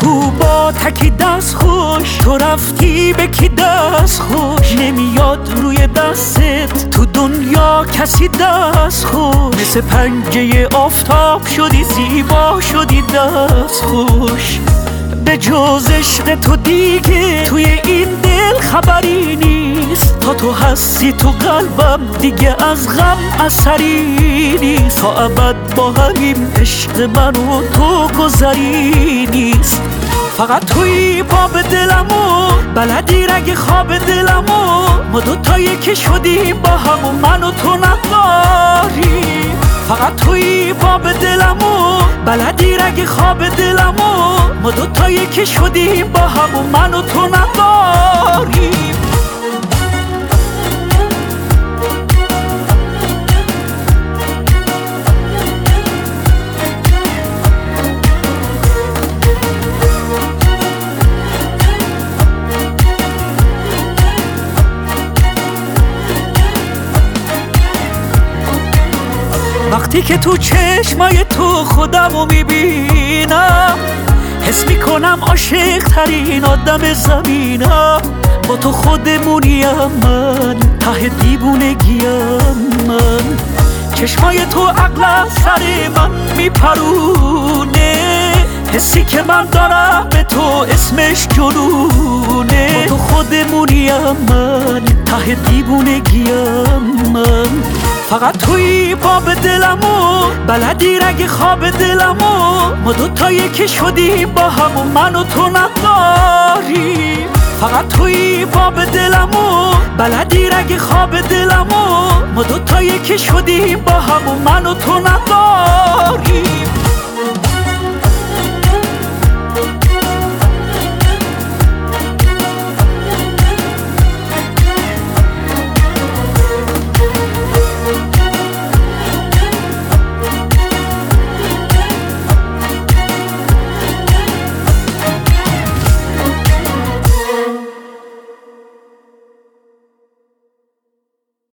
کو با تکی دست خوش، تو رفتی به کی دست خوش، نمیاد روی دستت تو دنیا کسی دست خوش، مثل پنجه آفتاب شدی زیبا شدی دست خوش. به جز عشق تو دیگه توی این دل خبری نیست، تا تو هستی تو قلبم دیگه از غم اثری نیست، تا ابد با همین عشق من و تو گذری نیست. فقط توی باب دلمو بلدی رگ خواب دلمو، ما دوتایی که شدیم با هم و من و تو نداری. فقط توی باب دلمو بلدی رگ خواب دلمو، ما دوتایی که شدیم با هم و من و تو نداری. وقتی که تو چشمای تو خودمو میبینم، حس میکنم عاشق ترین آدم زمینم. با تو خودمونیم من، ته دیوونگیم من. چشمای تو عقل سر من میپرونه، حسی که من دارم به تو اسمش جنونه. با تو خودمونیم من، ته دیوونگیم من. فقط توی باب دلمو بلدی رگ خواب دلمو، ما دوتایی که شدیم با هم و من و تو نداری. فقط توی باب دلمو بلدی رگ خواب دلمو، ما دوتایی که شدیم با هم و من و تو نداری.